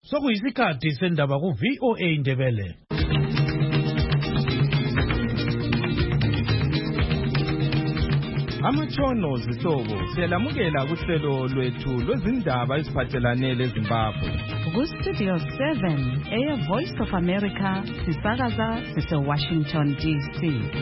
Sokuyisikhathi sendaba ku VOA Indebele. Amatshono zihlobo siyalamukela kuhlelo lwethu lwezindaba eziphathelane leZimbabwe. Ku-Studio 7 Air Voice of America sisakaza sise-Washington DC.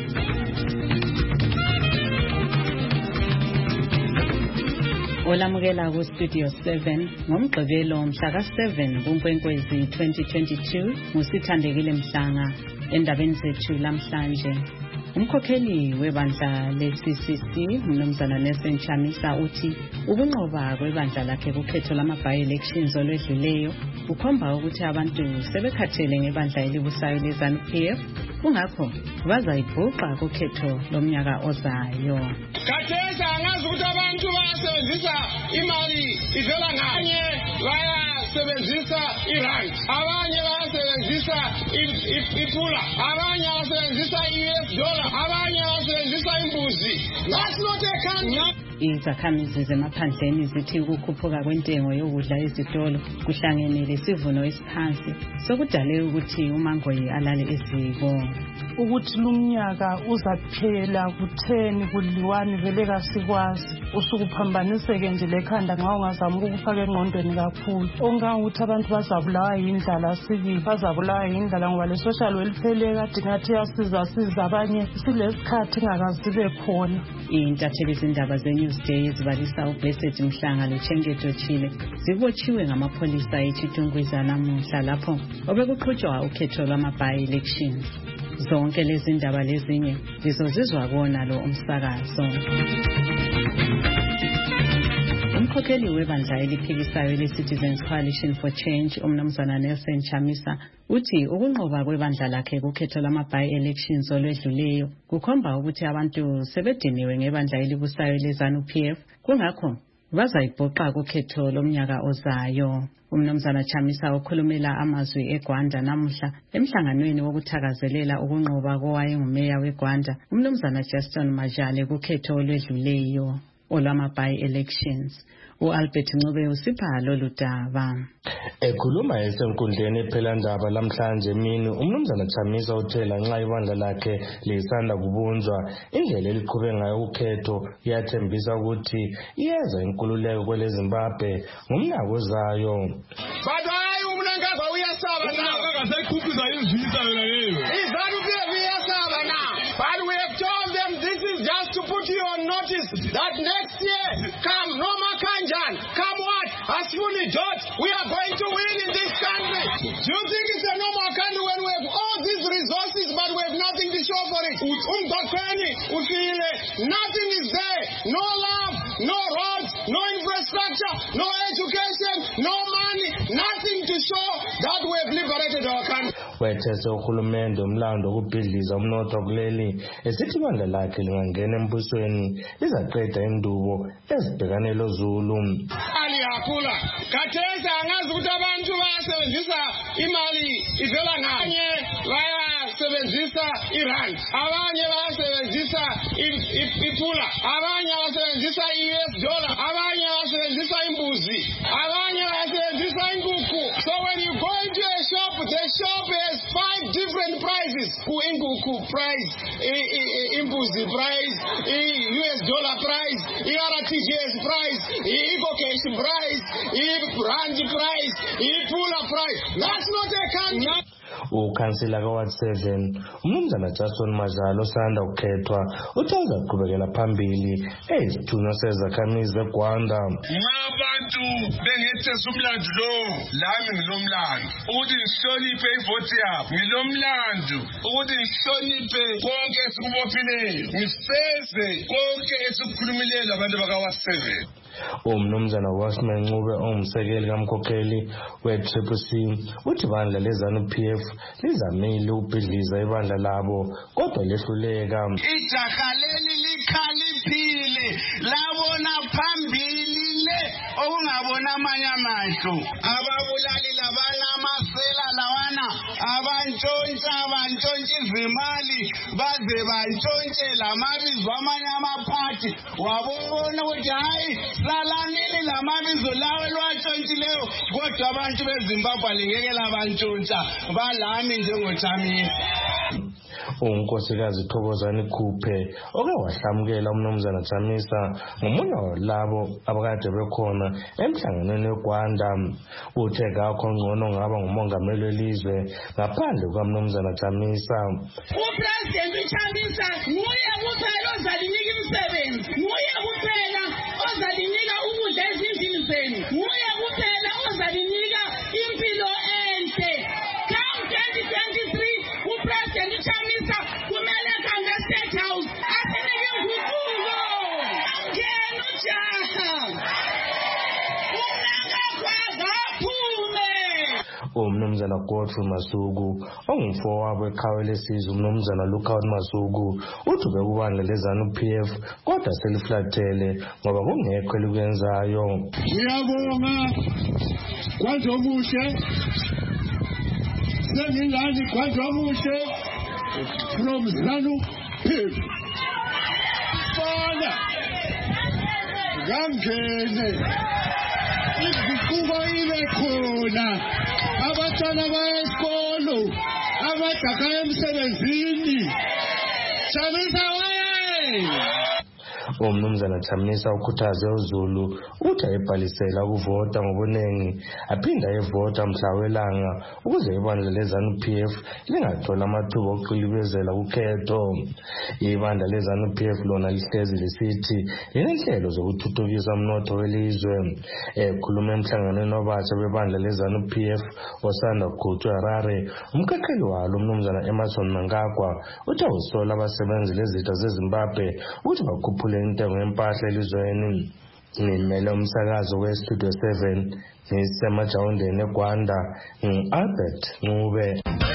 Olamukela ku-Studio 7 ngomgqibelo mhla ka-7 kuNkwenkwezi 2022 nguSithandekile Mhlanga endabeni zethu lamhlanje. Umkhokheli webandla le-CCC uMnumzana Nelson Chamisa uthi ukunqoba kwebandla lakhe kukhetho lama-by-elections olwedluleyo kukhomba ukuthi abantu sebekhathele ngebandla elibusayo le-ZANU-PF, kungakho bazayibhuqa kukhetho lomnyaka ozayo. Kathesa angazi ukuthi abantu bayasebenzisa imali ivela nganye, bayasebenzisa irand, abanye bayasebenzisa ipula, abanye bayasebenzisa i-US dollar, abanye bayasebenzisa imbuzi. That's not a country. Izakhamizi zemaphandleni zithi ukukhuphuka kwentengo yokudla ezitolo kuhlangene lesivuno esiphansi sokudale ukuthi uMangoyi alale eziko. Ukuthi lumnyaka uzaphela ku-10 ku-1 vele kasikwazi usukuphambaniseke nje lekhanda nxa ungazama ukufaka engqondweni kakhulu. Ongangukuthi abantu bazabulawa yindlala sibili, bazabulawa yindlala ngoba le social welfare kade ngathi yasiza abanye silesikhathi ingakazibe khona. Intatheli zindaba zeNewsday ezibalisa uBlessed Mhlanga loChengeto Chile zibotshiwe ngamapholisa eChitungwiza namuhla lapho obekuqhutshwa ukhetho lwama-by-elections. Zonke lezi ndaba lezinye zizozizwa kona lo umsakazo. Umkhokheli webandla eliphikisayo le-Citizens Coalition for Change uMnumzana Nelson Chamisa uthi ukunqoba kwebandla lakhe kukhetho lama-by-elections olwedluleyo kukhomba ukuthi abantu sebediniwe ngebandla elibusayo le-ZANU-PF, kungakho bazayibhuqa kukhetho lomnyaka ozayo. Umnumzana Chamisa ukhulumela amazwi eGwanda namuhla emhlanganweni wokuthakazelela ukunqoba kowayengumeya weGwanda uMnumzana Justin Majale kukhetho olwedluleyo olwama-by-elections. U-Albert Ncube usipha lolu daba. Ekhuluma esenkundleni ephelandaba lamhlanje emini, uMnumzana Chamisa uthela nxa ibandla lakhe lisanda kubunjwa indlela eliqhube ngayo ukhetho iyathembisa ukuthi iyeza inkululeko kwele Zimbabwe ngomnyaka ozayo. But hayi umnankaba uyasaba na. Akasekhuphiza izisa yona leyo. iZANU-PF iyasaba na. But we have told them this is just to put you on notice that next year come Noma Kanjan, come what? Asfuni Dot, we are going to win in this country. Do you think it's a normal country when we have all these resources but we have nothing to show for it? Nothing is there. No love, no roads, no infrastructure, no education, no money, nothing to show that we have liberated our country. Wethese uhulumende umlando ukubhidliza umnotho kuleli esithi ibandla lakhe lingangena embusweni lizaqeda indubo ezibhekane loZulu. Ali yakhula kathesa angazi ukuthi abantu bayasebenzisa imali ivela nganye, bayasebenzisa irand, abanye bayasebenzisa ipula, abanye bayasebenzisa i-US dollar, abanye bayasebenzisa imbuzi, abanye bayasebenzisa inkukhu. So when you go into a shop, the shop has 5 different prices. Inkukhu price, imbuzi price, US dollar price, RTGS price, Cash price, rand price, pula price. That's not a country. Ukhansila kaWard 7 uMnumzana Justin Majale osanda ukukhethwa uthi uzaqhubekela phambili ezithunywa sezakhamizi eGwanda. Abantu bengethesa umlando lo, lami ngilomlando ukuthi ngihloniphe ivoti yabo, ngilomlando ukuthi ngihloniphe konke esikubophileyo, ngiseze konke esikukhulumileyo abantu bakaWard 7. uMnumzana Wasman Ncube ongumsekeli kamkhokheli we-CCC uthi ibandla leZANU-PF lizamile ukubhidliza ibandla labo kodwa lehluleka. Ijaha leli likhaliphile labona phambili le okungabo wona amanye amahlo ababulali labana amasela lawana abantshontsha izimali baze bantshontshe lamabizo amanye amaphathi wabona ukuthi hayi salanini lamabizo lawo lwatshontshileyo kodwa abantu beZimbabwe lingeke labantshontsha balami njengoChamisa. uNkosikazi Thokozani Khuphe oke wahlamukela umnumzana Chamisa ngomunye walabo abakade bekhona emhlanganweni weGwanda. Uthe kakho ngcono ngaba ngumongameli welizwe ngaphandle kwamnumzana Chamisa. uPresident Chamisa nguye kuphela ozalinika imisebenzi, nguye kuphela ozalinika ukudla ezindlini zenu, nguye kuphela ozalinika impilo enhle. Come 2023 uPresident Chamisa kumele kange State House asinike inguquko. Ngena ujaha umnumzana Godfrey Masuku ongumfowabo eqhawe lesizwe umnumzana Lukhawuthi Masuku uthi bekubandla leZANU-PF kodwa seliflathele ngoba kungekho elikwenzayo. Ngiyabonga kwaNdlovuhle sengingani kwaNdlovuhle from ZANU-PF bona ngangene inguquko ibe khona. Abantwana besikolo abadaka emsebenzini Chamisa waye. Umnumzana Chamisa ukhuthaze uZulu uthi ayibhalisela ukuvota ngobunengi aphinda evota mhla welanga ukuze ibandla leZANU-PF lingathola amathuba okuqilibezela ukhetho. Ibandla leZANU-PF lona lihlezi lisithi linenhlelo zokuthuthukisa umnotho welizwe. Ekhuluma emhlanganweni wabatsha bebandla leZANU-PF osanda kukhutshwa eHarare, umkhakheli walo umnumzana Emerson Mnangagwa uthi usola abasebenzi lezitha zeZimbabwe ukuthi bakhuphule intengo yempahla elizweni. Ngimele umsakazo weStudio 7 ngisemajawundeni eGwanda ngu-Albert Ncube.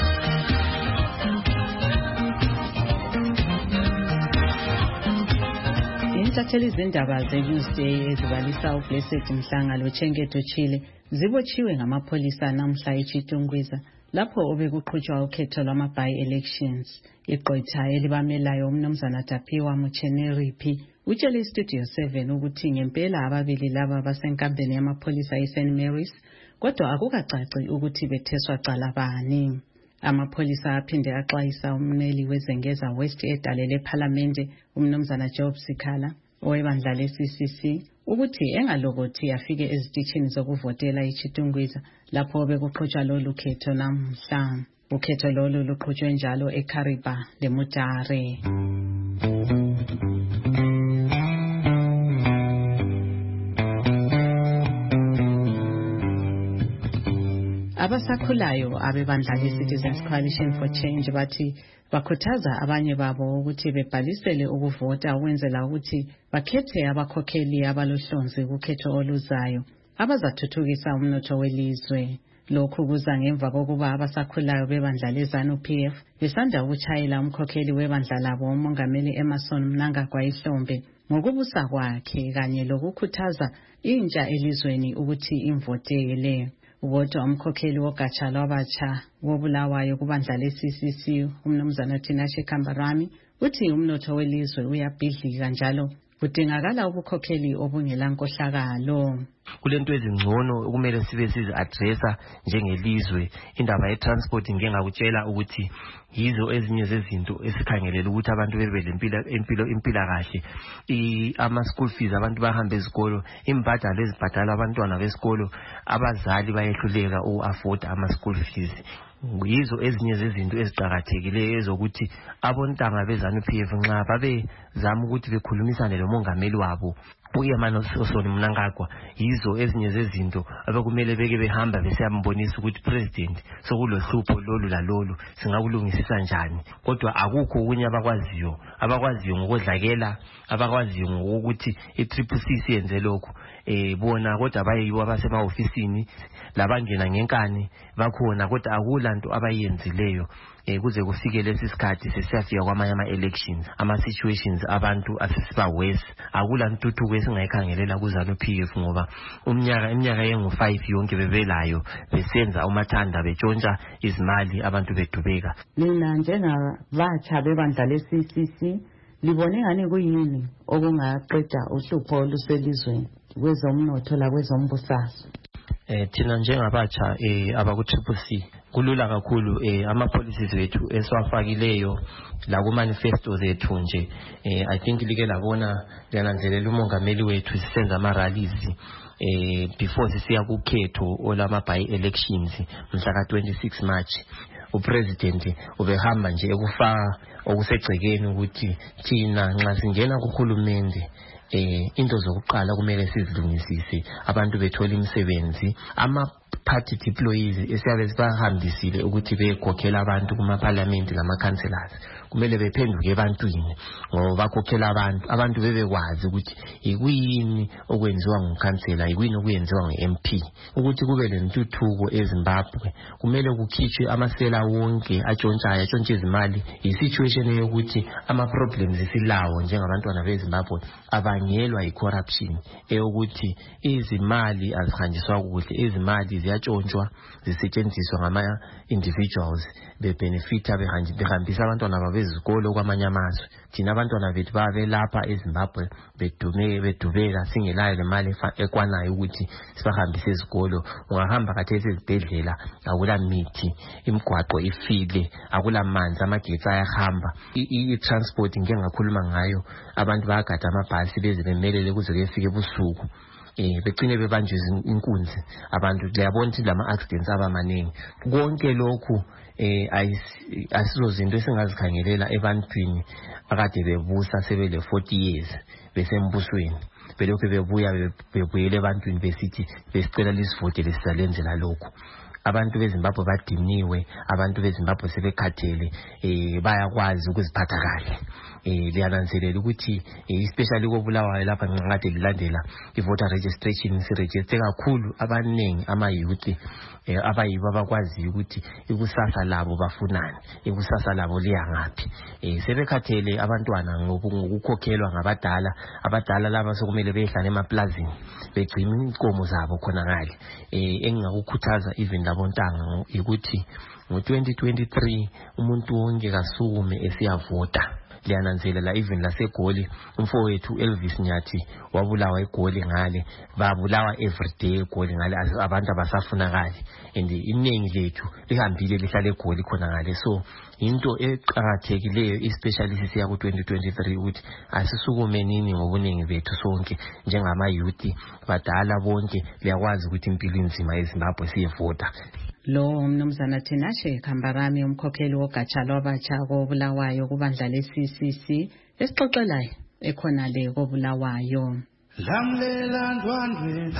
Intatheli izindaba ze-Newsday ezibalisa uBlessed Mhlanga loChengeto Chile zibotshiwe ngamapholisa namhla eChitungwiza lapho obekuqhutshwa ukhetho lwama-by-elections. Igqwetha elibamelayo umnumzana Tapiwa Mucheneriphi utshele iStudio 7 ukuthi ngempela ababili laba basenkambeni yamapholisa eSt Mary's kodwa akukacaci ukuthi betheswa cala bani. Amapholisa aphinde axwayisa ummeli wezengeza West edalele ePhalamende umnumzana Job Sikhala owebandla leCCC ukuthi engalokothi afike ezitishini zokuvotela eChitungwiza lapho bekuqhutshwa lolu khetho namhla. Ukhetho lolu luqhutshwe njalo eKariba leMutare. Abasakhulayo abebandla leCitizens Coalition for Change bathi bakhuthaza abanye babo ukuthi bebhalisele ukuvota ukwenzela ukuthi bakhethe abakhokheli abalohlonzi kukhetho oluzayo abazathuthukisa umnotho welizwe. Lokhu kuza ngemva kokuba abasakhulayo bebandla leZANU-PF besanda ukuchayela umkhokheli webandla labo umongameli Emerson Mnangagwa ihlombe ngokubusa kwakhe kanye lokukhuthaza intsha elizweni ukuthi imvotele. Kodwa umkhokheli wogatsha lwabatsha wobulawayo kubandla leCCC umnumzana Tinashe Kambarami uthi umnotho welizwe uyabhidlika njalo kudingakala ubukhokheli obungelankohlakalo. Kulento ezingcono okumele sibe sizi-addressa njengelizwe. Indaba ye-transport ngengakutshela ukuthi yizo ezinye zezinto esikhangelela ukuthi abantu bebe impilakahle. Ama-school fees abantu bahambe ezikolo, imbadalo ezibhadala abantwana besikolo, abazali bayehluleka uku-afford ama-school fees. Yizo ezinye zezinto eziqakathekileyo ezokuthi abontanga beZANU-PF nxa babezama ukuthi bekhulumisane lomongameli wabo uEmerson Mnangagwa, yizo ezinye zezinto abekumele beke behamba besiyambonisa ukuthi president sokulohlupho lolu lalolu singakulungisisa njani. Kodwa akukho okunye abakwaziyo ngokodlakela, abakwaziyo ngokuthi i-CCC yenze lokho. Bona kodwa bayibo abasema-ofisini labangena ngenkani bakhona kodwa akulanto abayenzileyo kuze kufike lesi sikhathi sesiyafika kwamanye ama-elections, ama-situations abantu asesiba worse. Akulantutuko esingayikhangelela kuzalo PF ngoba iminyaka engu5 yonke bebelayo besenza umathanda betshontsha izimali abantu bedubeka. Mina njengabatsha bebandla le-CCC libone ngani kuyini okungaqeda uhlupho oluselizweni kwezomnotho la kwezombusazwe? Thina njengabatsha abaku-CCC kulula kakhulu ama-policies wethu esiwafakileyo la ku-manifesto zethu nje. I think like labona liyananzelela umongameli wethu sisenza ama-rallies before sisiya kukhetho olama-by-elections mhla ka-26 March. Upresident ubehamba nje ekufaka okusegcekeni ukuthi thina nxa singena kuhulumende into zokuqala kumele sizilungisise abantu bethola imisebenzi. Ama-party employees esiyabe sibahambisile ukuthi bekhokhela abantu kuma-parliament lama-councillors kumele bephenduke ebantwini ngoba bakhokhela abantu bebekwazi ukuthi yikuyini okwenziwa ngukhansela, yikuyini okwenziwa nge-MP. Ukuthi kube lentuthuko eZimbabwe kumele kukhitshwe amasela wonke atshontshe izimali. Yi-situation yokuthi ama-problems esilawo njengabantwana beZimbabwe abangelwa yi-corruption eyokuthi izimali azihanjiswa kuhle, izimali ziyatshontshwa zisetshenziswa ngama-individuals bebenefita behambisa abantwana babezikolo kwamanye amazwe. Thina abantwana bethu babe lapha eZimbabwe bedubeka singelayo le mali ekwanayo ukuthi sibahambise ezikolo. Ungahamba khathesi ezibhedlela akula mithi, imigwaqo ifile, akula manzi, amagetsi ayahamba, i-transport ngeke ngakhuluma ngayo. Abantu bayagada amabhasi beze bemelele kuze kuyefika ebusuku. Begcine bebanjwe inkunzi abantu. Liyabona ukuthi lama-accidents abamaningi. Konke lokhu asizozinto esingazikhangelela ebantwini akade bebusa sebele 40 years besembusweni. Belokhu bebuyele ebantwini besithi besicela lisivote lesizalenzela lokhu. Abantu beZimbabwe badiniwe, abantu beZimbabwe sebekhathele, bayakwazi ukuziphatha kahle. Liyananzelela ukuthi especially koBulawayo lapha ngiqade lilandela i-voter registration siregister kakhulu abaningi ama-youth abayibo abakwazi ukuthi ikusasa labo bafunani, ikusasa labo liyangaphi. Sebekhathele abantwana ngokukhokhelwa ngabadala. Abadala laba sokumele behlala emaplazini begcina inkomo zabo khona ngale. Engingakukhuthaza even labontanga ukuthi ngo-2023 umuntu wonke kasukume esiyavota. Liyananzelela even laseGoli umfowethu Elvis Nyathi wabulawa eGoli ngale, babulawa everyday eGoli ngale, abantu abasafunakali and iningi lethu lihambile lihlala eGoli khona ngale. So into eqhakathekileyo especially sisiya ku-2023 ukuthi asisukume nini ngobuningi bethu sonke njengama-youth badala bonke liyakwazi ukuthi impilo inzima eZimbabwe siyevota. Lo mnumzana Tinashe Kambarami umkhokheli wogatsha lwabatsha koBulawayo kubandla le-CCC esixoxelayo ekhona le koBulawayo. Lamlela ndwandwe,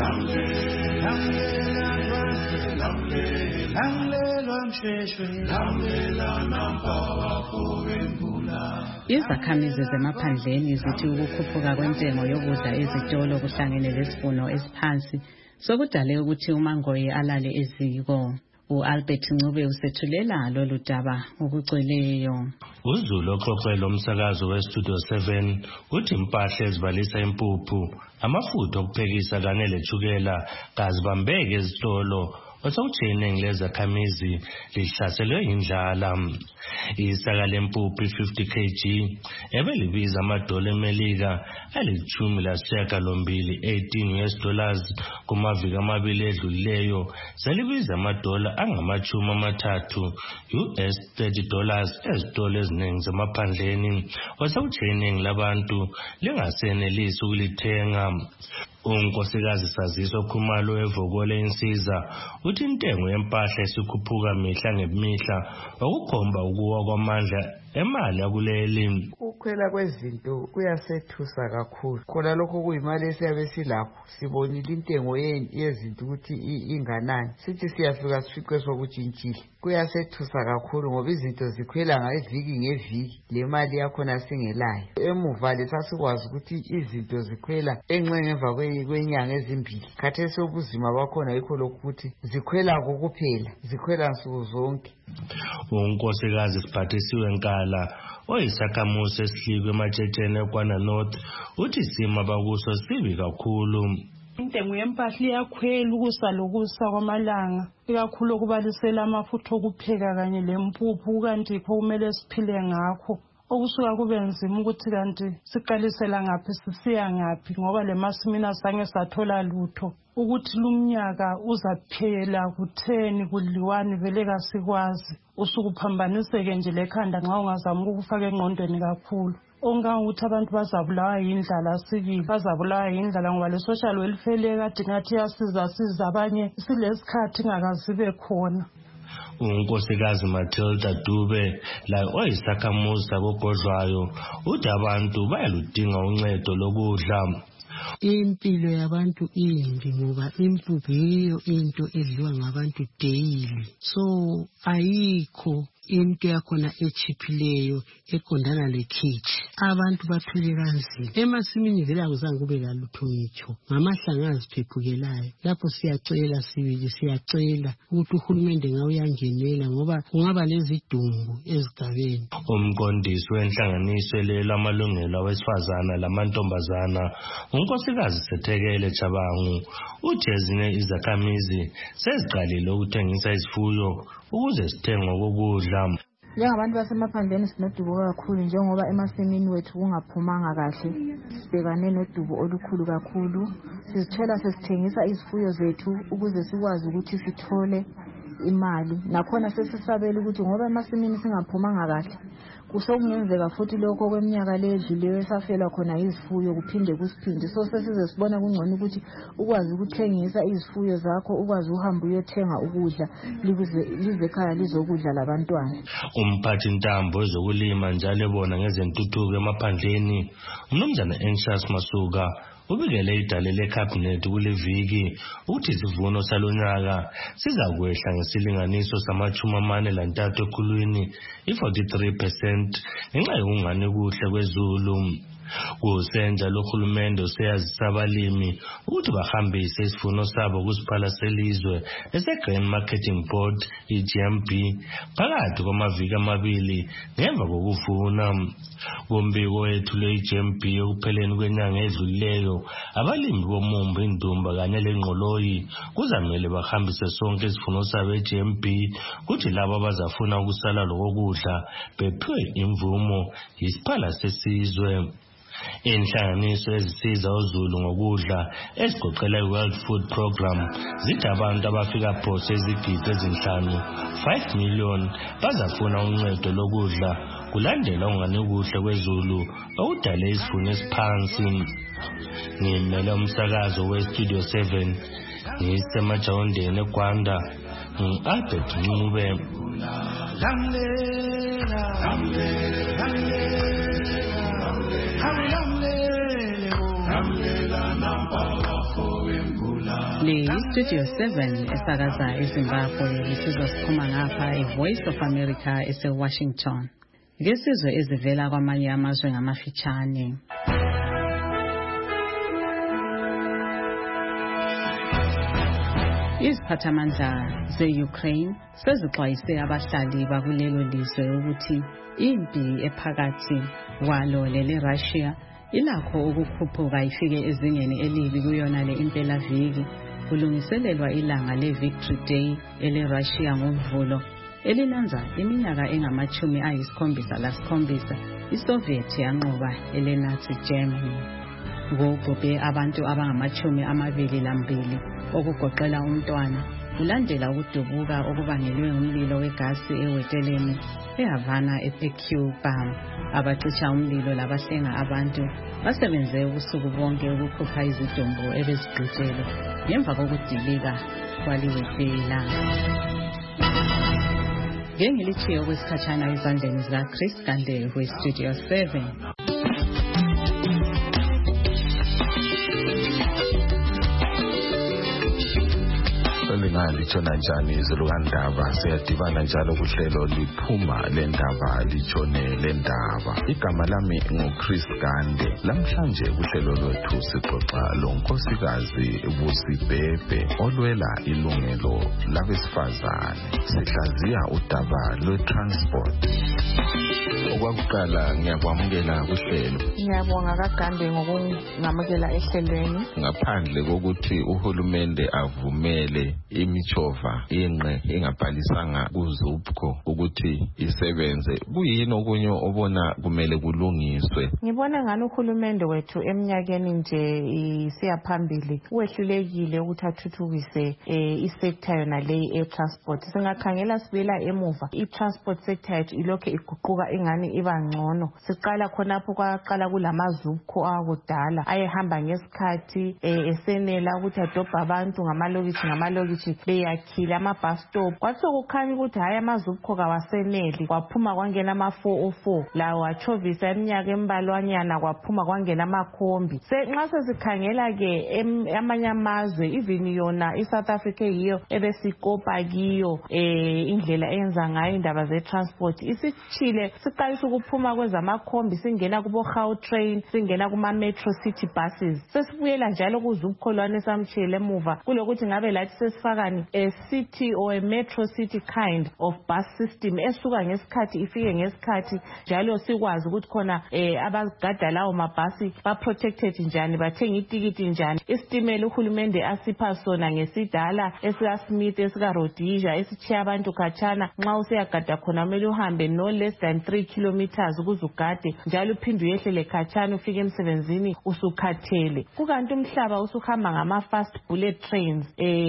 lamlela ndwandwe, lamlela msheshwe, lamlela nampawa kuvembula. Izakhamizi zemaphandleni zithi ukukhuphuka kwentengo yokudla ezitolo kuhlangene lesivuno esiphansi sokudale ukuthi uMangoye alale eziko. U-Albert Ncube usethulela lolu daba okugcweleyo. uZulu oxoxela umsakazo weStudio 7 uthi impahla ezibalisa impuphu, amafutha okuphekisa kanye lethukela kazibambeke ezitolo osawutshene ngilezakhamizi lihlaselwe indlala. Isaka lempuphu 50 kg ebelibiza $1 eMelika $18 US kumaviki amabili edlulileyo selibiza $30 US $30 ezitolo eziningi zemaphandleni osawutshene ngilabantu lingasenelisi ukulithenga. Unkosikazi Saziso Khumalo evokole insiza uthi intengo yempahla esikhuphuka mihla ngemihla okukhomba ukuwa kwamandla emali akuleli. Ukukhwela kwezinto kuyasethusa kakhulu. Khona lokho kuyimali esiyabe silapho sibonile intengo yezinto ukuthi inganani. Sithi siyafika sifiqwe sokutshintshile. Kuyasethusa kakhulu ngoba izinto zikhwela ngeviki ngeviki le mali yakhona singelayo. Emuva lesasikwazi ukuthi izinto zikhwela enxe ngemva kwenyanga ezimbili. Khathesi ubuzima bakhona yikho lokuthi zikhwela kokuphela, zikhwela nsuku zonke. Unkosikazi Siphathisiwe Nkala oyisakhamuzi esihlikwe eMatshetsheni eKwana North uthi isimo abakuso sibi kakhulu. Intengo yempahla iyakhwela ukusa lokusa kwamalanga, ikakhulu okubalisela amafutha okupheka kanye lempuphu, kanti yikho kumele siphile ngakho. Okusuka kube nzima ukuthi kanti siqalisela ngaphi sisiya ngaphi ngoba le masimini asange sathola lutho. Ukuthi lumnyaka uzaphela kutheni kudliwani vele kasikwazi. Usukuphambaniseke nje lekhanda nxa ungazama ukufaka engqondweni kakhulu. Ongangukuthi abantu bazabulawa yindlala sibili, bazabulawa yindlala ngoba le social welfare kade ngathi yasiza abanye silesikhathi ingakazibe khona. Unkosikazi Matilda Dube la oyisakhamuzi sakogodlwayo uthi abantu bayaludinga uncedo lokudla. Impilo yabantu imbi ngoba impuphu yiyo into edliwa ngabantu daily, so ayikho into yakhona echiphileyo eqondana lekhithi. Abantu bathwele kanzima emasimini vele akuzange kube lalutho ngitsho ngamahlanga aziphephukelayo. Lapho siyacela sibili siyacela ukuthi uhulumende ngawuyangenela ngoba kungaba lezidumbu ezigabeni. Umqondisi wenhlanganiso elwela amalungelo awesifazana lamantombazana unkosikazi Sethekele Chabangu uthi ezinye izakhamizi seziqalile ukuthengisa izifuyo ukuze sithengwe kokudla. Njengabantu basemaphandleni sinodubo kakhulu njengoba emasimini wethu kungaphumanga kahle. Sibhekane nodubo olukhulu kakhulu. Sizithola sesithengisa izifuyo zethu ukuze sikwazi ukuthi sithole imali. Nakhona sesisabela ukuthi ngoba emasimini singaphumanga kahle kusokungenzeka futhi lokho kweminyaka le edluliwe esafela khona izifuyo kuphinde kusiphinde. So sesize sibona kungcono ukuthi ukwazi ukuthengisa izifuyo zakho, ukwazi uhamba uyothenga ukudla lize ekhaya lizokudla labantwana. Umphathi ntambo ezokulima njalo ebona ngezentuthuko emaphandleni uMnumzana Anxious Masuka ubikele idale leCabinet kule viki ukuthi isivuno salonyaka sizakwehla ngesilinganiso sama-43 ekhulwini, i-43% ngenxa yokungani kuhle kwezulu. Kusenjalo uhulumende useyazisa abalimi ukuthi bahambise isivuno sabo kusiphala selizwe ese-Grain Marketing Board, i-GMB, phakathi kwamaviki amabili ngemva kokuvuna. Kumbiko wethu le-GMB ekupheleni kwenyanga edlulileyo, abalimi bomumbu, indumba kanye lengqoloyi kuzamele bahambise sonke isivuno sabo e-GMB kuthi labo abazafuna ukusala lokudla bephiwe imvumo yisiphala sesizwe. Inhlanganiso ezisiza uZulu ngokudla ezigoqela i-World Food Program zithi abantu abafika phose izigidi ezinhlanu 5 million bazafuna uncedo lokudla kulandela ungani kuhle kwezulu okudale isivuno esiphansi. Ngimele umsakazo we-Studio 7 ngisemajawondeni eGwanda, Albert Ncube. Le Studio 7 esakaza eZimbabwe isizosikhuma ngapha iVoice of America eseWashington. Ngesizwe ezivela kwamanye amazwe ngamafitshane. Iziphathamandla ze-Ukraine sezixwayise abahlali bakulelo lizwe ukuthi impi ephakathi kwalo lele-Russia ilakho ukukhuphuka ifike ezingeni elibi kuyona le impelaviki kulungiselelwa ilanga le-Victory Day ele-Russia ngoVulo elinanza iminyaka engama-77 iSoviet yanqoba ele-Nazi Germany. Ngobhubhe abantu abangama-22 okugoqela umntwana kulandela ukudubuka okubangelwe umlilo wegasi eweteleni eHavana eCuba. Abacisha umlilo labahlenga abantu basebenze ubusuku bonke ukukhupha izidumbu ebezigqitshelwe ngemva kokudilika kwaliwetela. Ngengilitshiye okwesikhatshana ezandleni zikaChris Gande weStudio 7. nxa litshona njani izulu kandaba. Siyadibana njalo kuhlelo liphuma lendaba litshone lendaba. Igama lami nguChris Gande. Lamhlanje kuhlelo lwethu sixoxa lonkosikazi Busibhebhe olwela ilungelo labesifazane. Sihlaziya udaba lwe-transport. Okwakuqala ngiyakwamukela kuhlelo. Ngiyabonga kaGande ngokungamukela ehlelweni. Ngaphandle kokuthi uhulumende avumele imichova inqe engabhalisanga kuZUPCO ukuthi isebenze, kuyini okunye obona kumele kulungiswe? Ngibona ngani uhulumende wethu eminyakeni nje siyaphambili wehlulekile ukuthi athuthukise isector yona leyi e-transport. Singakhangela sibela emuva, i-transport sector yethu ilokho iguquka ingani iba ngcono. Siqala khonapho kwaqala kulamaZUPCO akudala ayehamba ngesikhathi esenela ukuthi adobha abantu ngamalokithi beyakhile ama-bus stop. Kwathi sokukhanya ukuthi hayi amaZUPCO kawaseneli, kwaphuma kwangena ama-404 lawo achovisa eminyaka embalwanyana, kwaphuma kwangena amakhombi. Nxa sesikhangela-ke amanye amazwe, even yona i-South Africa yiyo ebesikopa kiyo indlela eyenza ngayo indaba ze-transport. Isithile siqalisa ukuphuma kwezamakhombi singena kubo-Gautrain, singena kuma-Metro City buses. Sesibuyela njalo kuZUPCO lwane samtshiyele emuva kulokuthi ngabe lathi sesifakani a city or a Metro City kind of bus system esuka ngesikhathi ifike ngesikhathi, njalo sikwazi ukuthi khona abagada lawo mabhasi ba-protected njani, bathenga itikiti njani. Isitimela uhulumende asipha sona ngesidala esika-Smith esika-Rhodesia esitshiya abantu khatshana. Nxa usiyagada khona kumele uhambe no less than 3 kilometers ukuze ugade, njalo uphinde uyehlele khatshana ufike emsebenzini usukhathele. Kukanti umhlaba usuhamba ngama-fast bullet trains,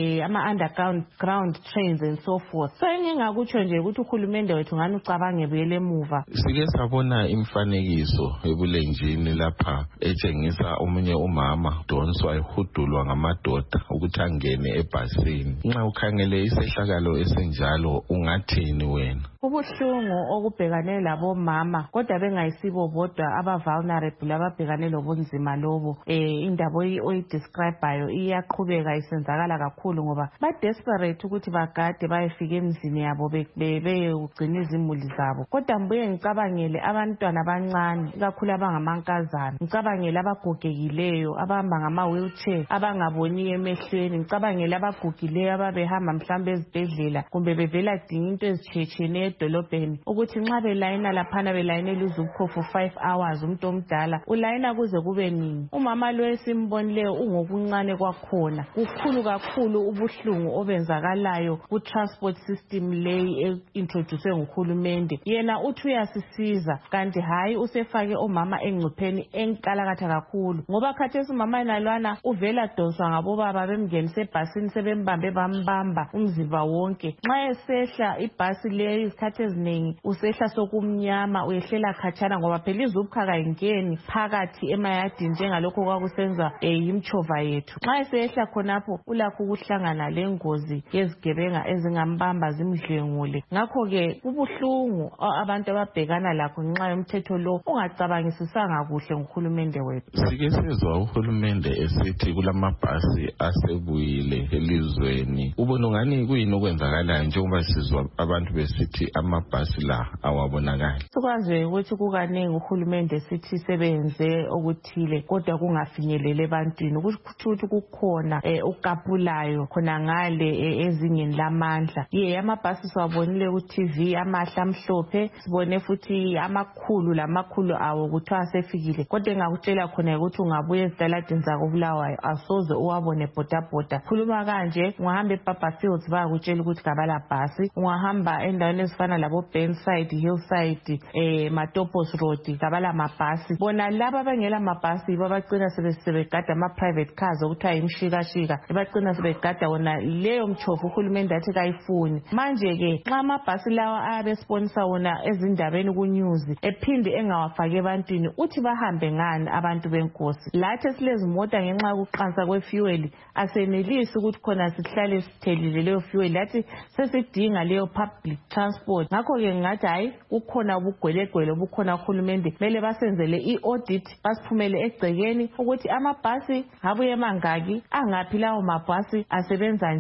ama-underground trains and so forth. So engingakutsho nje ukuthi uhulumende wethu ngani ucabange buyele emuva. Sike sabona imfanekiso ebulenjini lapha etshengisa omunye umama donswa ehudulwa ngamadoda ukuthi angene ebhasini. Nxa ukhangele isehlakalo esinjalo ungathini wena? Ubuhlungu okubhekane labomama kodwa bengayisibo bodwa aba-vulnerable ababhekane lobunzima lobo. Indaba oyidescribeayo iyaqhubeka isenzakala kakhulu ngoba ba-desperate ukuthi bagade bayefika emzini yabo beyogcina izimuli zabo. Kodwa mbuye ngicabangele abantwana abancane ikakhulu abangamankazana, ngicabangele abagogekileyo abahamba ngama-wheelchair abangaboniyo emehlweni, ngicabangele abagugileyo ababehamba mhlawumbe ezibhedlela kumbe bevela dinga into ezitshiyetshiyeneyo edolobheni, ukuthi nxa belayina laphana belayinela uZUPCO for 5 hours umuntu omdala ulayina kuze kube nini. Umama lo esimbonileyo ungokuncane kwakhona. Kukhulu kakhulu ubuhlungu obenzakalayo ku-transport system leyi e-introduce nguhulumende. Yena uthi uyasisiza kanti hayi usefake omama engcupheni enkalakatha kakhulu, ngoba khathesi umama yenalwana uvela donswa ngabobaba bemngenise ebhasini sebembambe bambamba umzimba wonke. Nxa esehla ibhasi leyi izikhathi eziningi usehla sokumnyama, uyehlela khatshana ngoba phela iZUPCO kayingeni phakathi emayadini njengalokho kwakusenza imchova yethu. Nxa esehla khonapho ulakho ukuhlangana lengozi yezigebenga ezingambamba zimdlengule. Ngakho-ke kubuhlungu abantu ababhekana lakho ngenxa yomthetho lo ungacabangisisanga kuhle nguhulumende wethu. Sike sezwa uhulumende esithi kulamabhasi asebuyile elizweni. Ubona ngani kuyini okwenzakalayo njengoba sizwa abantu besithi amabhasi la awabonakali? Sikwazi ukuthi kukaningi uhulumende sithi sebenze okuthile kodwa kungafinyelele ebantwini, ukuthi kukhona ukapulayo khona ngale ezingeni lamandla. Amabhasi siwabonile ku-TV amahla amhlophe, sibone futhi amakhulu lamakhulu awo kuthiwa asefikile, kodwa engakutshela khona ukuthi ungabuya ezitaladini zakoBulawayo asoze uwabone bhodabhoda. Khuluma kanje ungahamba eBaba Fields bayakutshela ukuthi kabala bhasi, ungahamba endaweni ezifana labo Burnside, Hillside, Matopos Road kabala mabhasi. Bona laba bengela mabhasi babagcina sebegada ama-private cars okuthiwa imshikashika, ebagcina sebegada wona leyo mchofu uhulumende athi kayifuni. Manje-ke nxa amabhasi lawa ayabesponsor wona ezindabeni ku-news ephinde engawafaki ebantwini uthi bahambe ngani abantu benkosi? Lathi esilezimota ngenxa yokuqansa kwefuel asenelisi ukuthi khona sihlale sithelile leyo fuel, lathi sesidinga leyo public transport. Ngakho-ke ngathi hayi kukhona ubugwelegwele obukhona uhulumende kumele basenzele i-audit basiphumele egcekeni ukuthi amabhasi abuye mangaki, angaphi lawo mabhasi asebenza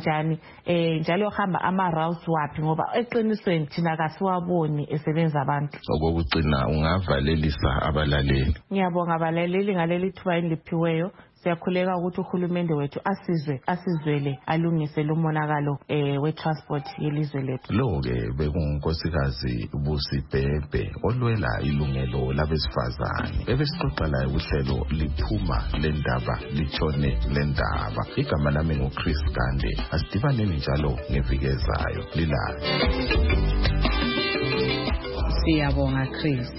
kanjani njalo hamba ama-routes waphi ngoba eqinisweni thina kasiwaboni esebenza abantu. Okokugcina ungavalelisa abalaleli. Ngiyabonga abalaleli ngaleli thuba eliphiweyo. Siyakhuleka ukuthi uhulumende wethu asizwele alungise lo monakalo we-transport yelizwe lethu. Lo-ke bekungunkosikazi Busibhebhe olwela ilungelo labesifazane. Ebesixoxa laye uhlelo liphuma lendaba litshone lendaba. Igama lami nguChris Gande. Asidibaneni njalo ngeviki ezayo. Lilala. Siyabonga Chris.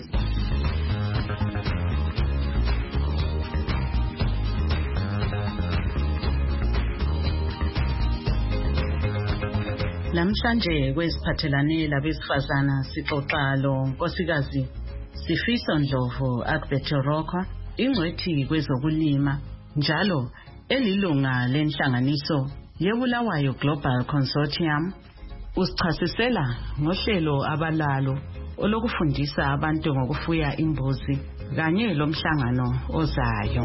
Namhlanje kwesiphathelane labesifazana sixoxa lo nkosikazi Sifiso Ndlovu Akbetorokha, ingcwethi kwezokulima njalo elilunga lenhlanganiso yeBulawayo Global Consortium. Usichasisela ngohlelo abalalo olokufundisa abantu ngokufuya imbuzi kanye lomhlangano ozayo.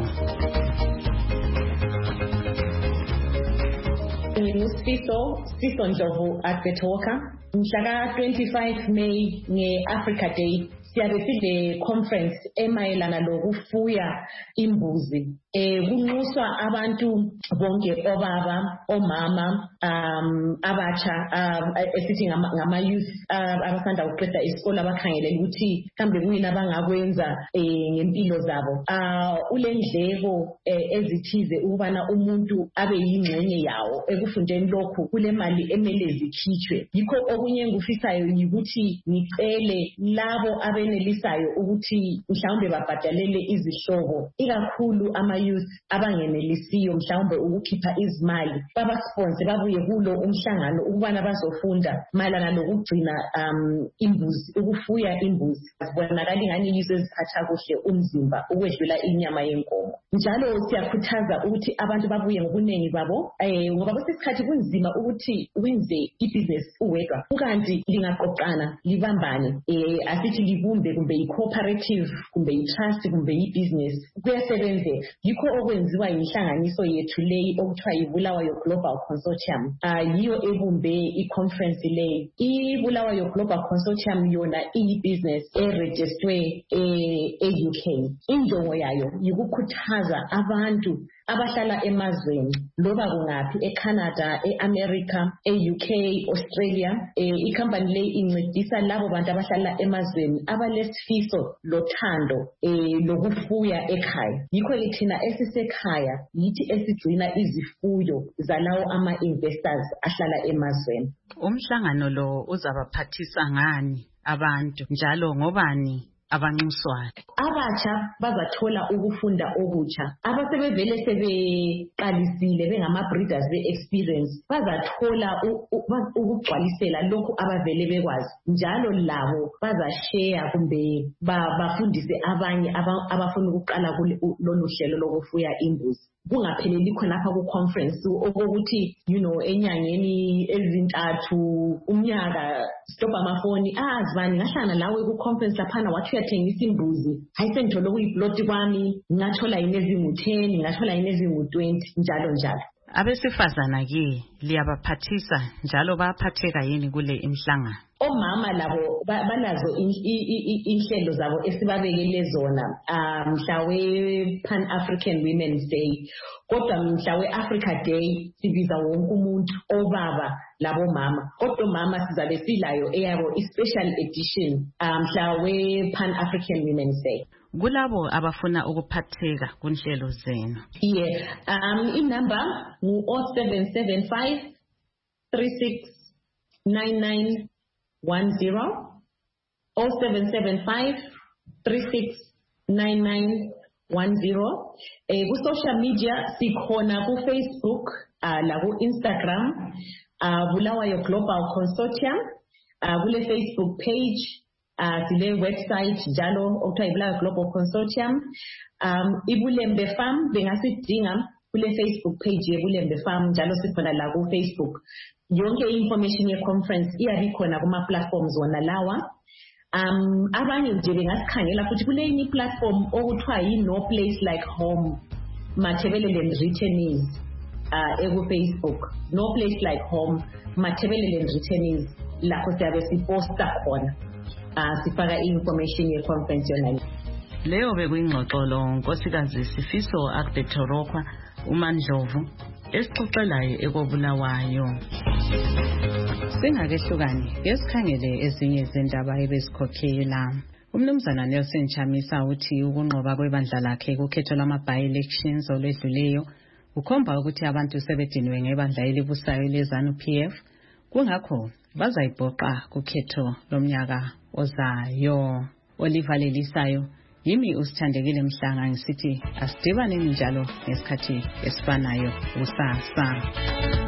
Sifiso Ndlovu Akbetorokha. Mhla ka-25 May nge-Africa Day siyabe sile conference emayelana lokufuya imbuzi. Kunxuswa abantu bonke, obaba, omama, abatsha, esithi ngama-youth abasanda ukuqeda isikole abakhangelela ukuthi kambe kuyini abangakwenza ngempilo zabo. Ulendleko ezithize ukubana umuntu abe yingxenye yawo ekufundeni lokhu. Kule mali emele zikhitshwe. Yikho okunye engufisayo yikuthi ngicele labo abenelisayo ukuthi mhlawumbe babhadalele izihlobo, ikakhulu ama-youth abangenelisiyo mhlawumbe ukukhipha izimali, babasponsor babuye kulo umhlangano ukubana bazofunda mayelana lokugcina imbuzi, ukufuya imbuzi. Kubonakala ingane yizo eziphatha kuhle umzimba ukwedlula inyama yenkomo. Njalo siyakhuthaza ukuthi abantu babuye ngobuningi babo ngoba kwesikhathi kunzima ukuthi wenze ibhizinesi uwedwa. Ukanti lingaqoqana libambane, asithi libumbe kumbe i-cooperative kumbe i-trust kumbe i-business, kuyasebenzeka. Yikho okwenziwa yinhlanganiso yethu leyi okuthiwa yiBulawayo Global Consortium. Yiyo ebumbe i-conference leyi. IBulawayo Global Consortium yona iyi-business erejistwe e-UK. Injongo yayo yikukhuthaza abantu abahlala emazweni loba kungaphi, eCanada, eAmerica, eUK, Australia. Ikhampani leyi incedisa labo bantu abahlala emazweni abalesifiso lothando lokufuya ekhaya. Yikho-ke thina esisekhaya yithi esigcina izifuyo zalawo ama-investors ahlala emazweni. Umhlangano lo uzabaphathisa ngani abantu njalo ngobani abanxuswayo? Abatsha bazathola ukufunda okutsha. Abasebevele sebeqalisile bengama-breeders be-experience bazathola ukugcwalisela lokhu abavele bekwazi. Njalo labo bazashare kumbe bafundise abanye abafuna ukuqala lolu hlelo lokufuya imbuzi. Kungapheleli khonapha ku-conference okokuthi enyangeni ezintathu umnyaka stopha amafoni azibani ngahlangana lawe ku-conference laphana wathi uyathengisa imbuzi, hayi sengithole okuyiploti kwami ngathola yini ezingu-10 ngathola yini ezingu-20 njalo njalo. Abesifazana-ke liyabaphathisa njalo bayaphatheka yini kule imhlangano? Omama labo banazo inhlelo zabo esibabekele zona mhla we-Pan-African Women's Day. Kodwa mhla we-Africa Day sibiza wonke umuntu, obaba labo mama. Kodwa mama sizabe silayo eyabo i-special edition mhla we-Pan-African Women's Day. Kulabo abafuna ukuphatheka kunhlelo zenu. Inamba ngu-0775 3699 10 0775 3699 10. Ku-social media sikhona ku-Facebook la ku-Instagram Bulawayo Global Consortium, kule Facebook page, sile website njalo okuthiwa iBulawayo Global Consortium. iBulembe Farm bengasidinga kule Facebook page yeBulembe Farm njalo sikhona la ku-Facebook. Yonke information ye-conference iyabe khona kuma-platforms wona lawa. Abanye nje bengasikhangela futhi kule yini platform okuthiwa yi No Place Like Home, Mathebelele Written News. Facebook, no place like home, Mathebelele and returnees lapho siyabe siposta khona sifaka information ye conference yona. Leyo bekuyingxoxo lo nkosikazi Sifiso Akbetorokwa uMandlovu esixoxelayo ekobulawayo. Singakehlukani ngesikhangele ezinye izindaba ebesikhokhela. Umnumzana Nelson Chamisa uthi ukunqoba kwebandla lakhe kukhetho lama-by-elections olwedluleyo ukhomba ukuthi abantu sebediniwe ngebandla elibusayo leZANU-PF, kungakho bazayibhoqa kukhetho lomnyaka ozayo. Oliver Lelisayo, yimi uSithandekile Mhlanga ngisithi asidibane njalo ngesikhathi esifanayo kusasa.